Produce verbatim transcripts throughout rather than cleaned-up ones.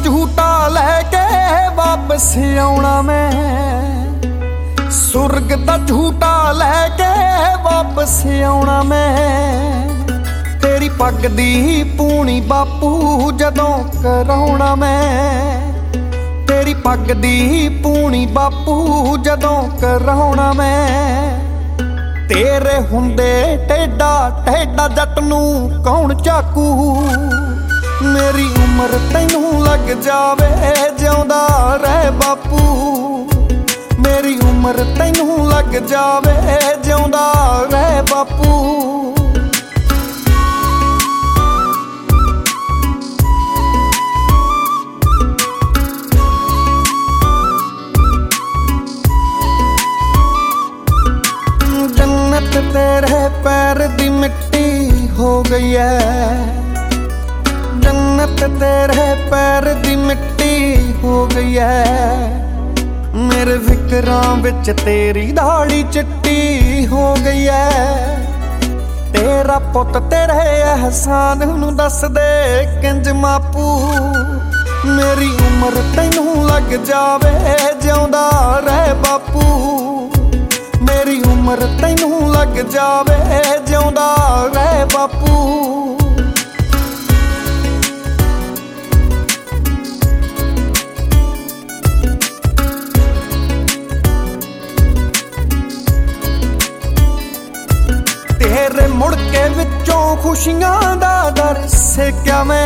ਝੂਟਾ ਲੈ ਕੇ ਵਾਪਸ ਆਉਣਾ ਮੈਂ, ਸੁਰਗ ਦਾ ਝੂਟਾ ਲੈ ਕੇ ਵਾਪਸ ਆਉਣਾ ਮੈਂ। ਤੇਰੀ ਪੱਗ ਦੀ ਪੂਣੀ ਬਾਪੂ ਜਦੋਂ ਕਰਾਉਣਾ ਮੈਂ, ਤੇਰੀ ਪੱਗ ਦੀ ਪੂਣੀ ਬਾਪੂ ਜਦੋਂ ਕਰਾਉਣਾ ਮੈਂ। ਤੇਰੇ ਹੁੰਦੇ ਟੇਡਾ ਟੇਡਾ ਜੱਟ ਨੂੰ ਕੌਣ ਚਾਕੂ, ਮੇਰੀ ਉਮਰ ਤੈਨੂੰ ਲੱਗ ਜਾਵੇ ਜਿਉਂਦਾ ਰਹਿ ਬਾਪੂ, ਮੇਰੀ ਉਮਰ ਤੈਨੂੰ ਲੱਗ ਜਾਵੇ ਜਿਉਂਦਾ ਰਹਿ ਬਾਪੂ। जन्नत तेरे पैर दी मिट्टी हो गई है, जन्नत तेरे पैर दी मिट्टी हो गई है। मेरे फिकरां विच तेरी दाढ़ी चिट्टी हो गई है। तेरा पुत तेरे एहसान नूं दस दे किंज मापू, मेरी उम्र तैनूं लग जावे जिउंदा रह बापू, मेरी उम्र तैनूं लग जावे जिउंदा रह बापू। तेरे मुड़के विचों खुशियां दा दर सेक्या मैं,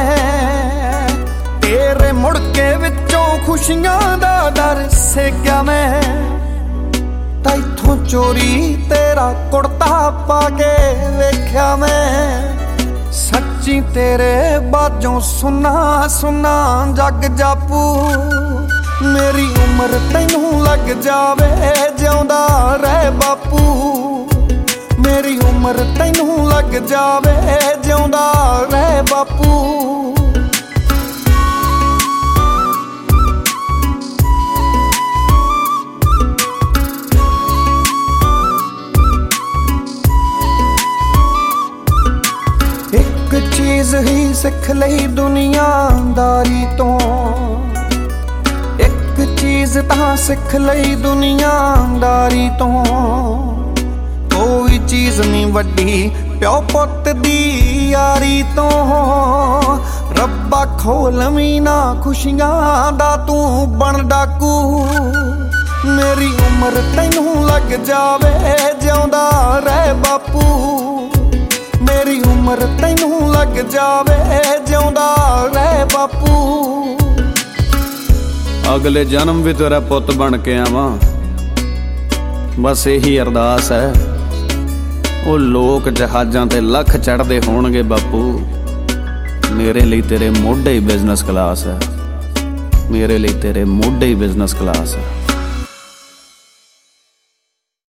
तेरे मुड़के विचों खुशियां दा दर सेक्या मैं। तैथों चोरी तेरा कुड़ता पाके वेख्या मैं, सच्ची तेरे बाजों सुना सुना जग जापू, मेरी उम्र तैनूं लग जावे जिउंदा रह बापू, मेरी उम्र तैनूं लग जावे जिउंदा रह बापू। एक चीज ही सिख लई दुनियादारी तो, एक चीज तां सिख लई दुनियादारी तो। कोई चीज नहीं वड्डी प्यो पुत दी यारी तो, रब्बा खोलवी ना खुशियां दा तू बन डाकू, मेरी उम्र तैनूं लग जावे जिउंदा रह बापू, मेरी उम्र तैनूं लग जावे जिउंदा रह बापू। अगले जन्म भी तेरा पुत बन के आवां, बस यही अरदास है। वो लोक जहाजां ते लख चढ़दे होणगे बापू, मेरे लिए तेरे मोढे ही बिजनेस क्लास है, मेरे लिए तेरे मोढे ही बिजनेस क्लास है।